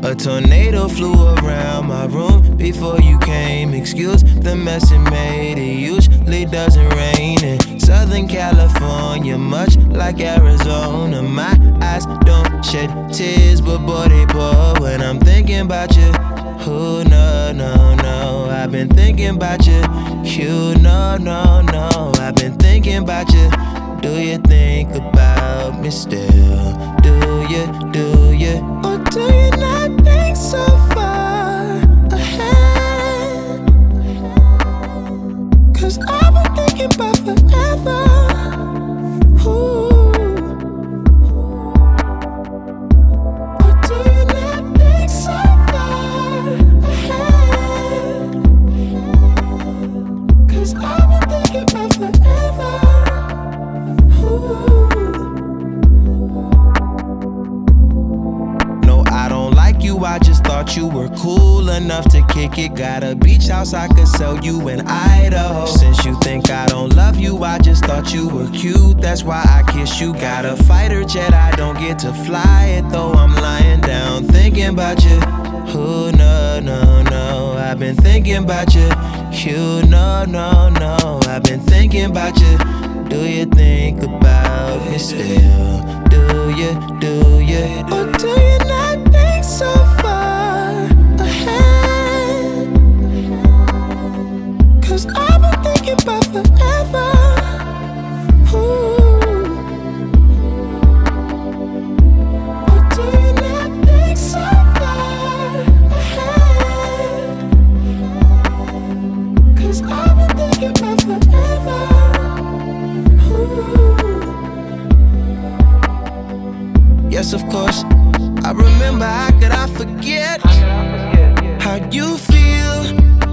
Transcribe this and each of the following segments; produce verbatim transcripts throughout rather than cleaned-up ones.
A tornado flew around my room before you came. Excuse the mess it made. It usually doesn't rain in Southern California, much like Arizona. My eyes don't shed tears, but boy they pour when I'm thinking about you. Who no, no, no, I've been thinking about you. You no, no, no, I've been thinking about you. Do you think about me still? Do you, do you? Or do you not think so far ahead? Cause I've been thinking about forever. Ooh. Or do you not think so far ahead? Cause I've been thinking about forever. No, I don't like you, I just thought you were cool enough to kick it. Got a beach house I could sell you in Idaho. Since you think I don't love you, I just thought you were cute, that's why I kiss you. Got a fighter jet, I don't get to fly it, though I'm lying down thinking about you. Who no, no, no, I've been thinking about you. You no, no, no, I've been thinking about you. Do you think about me still? Do you, do you? Or do you not think so far ahead? Cause I've been thinking about forever. Ooh. Or do you not think so far ahead? Cause I've been thinking about forever. Yes, of course, I remember. How could I forget how you feel?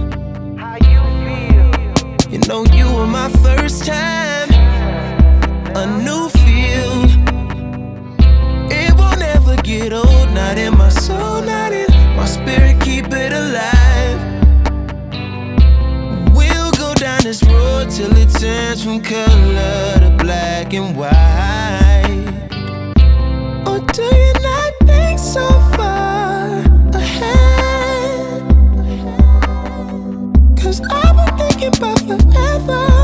You know you were my first time, a new feel. It won't ever get old, not in my soul, not in my spirit, keep it alive. We'll go down this road till it turns from color to black and white. Or do you not think so far ahead? Cause I've been thinking about forever.